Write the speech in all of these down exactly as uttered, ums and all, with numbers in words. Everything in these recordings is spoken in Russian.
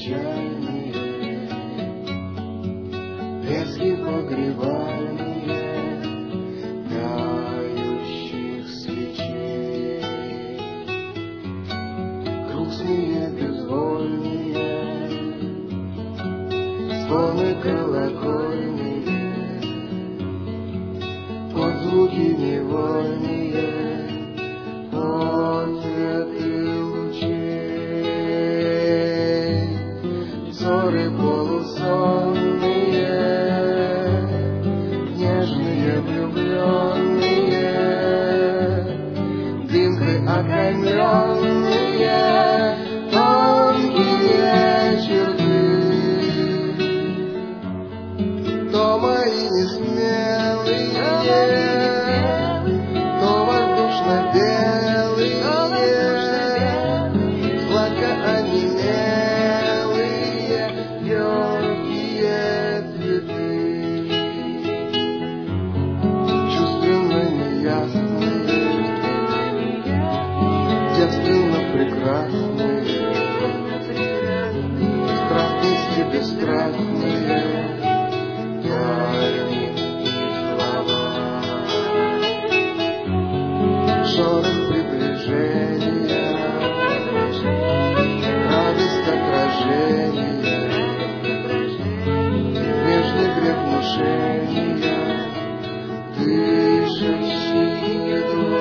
печальные, резки погребальные тающих свечей, грустные, безвольные звоны колокольные, под звуки невольные, отцветы лучей, взоры полусонные, нежные, влюбленные, дымкой окаймленные, тонкие черты, то мои несмелые, то воздушно-белые, сладко онемелые, легкие цветы, чувственно неясные, девственно прекрасные, страстности бесстрастные, тайны и слова, шорох приближения, радость отражения, нежный грех внушения, дышащие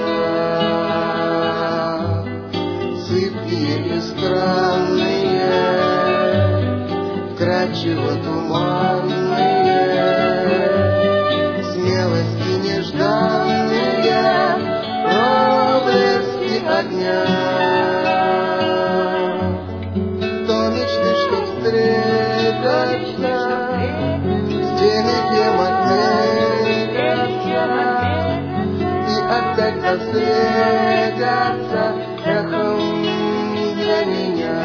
два, сыпкие и странные, вкрадчиво туманные, смелости нежданные, проблески огня, то мечты, что встретятся, стены, кем ответятся, и опять засветятся эхом для меня.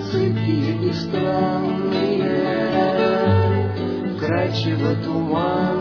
Сыпкие и странные, вкрадчиво туман.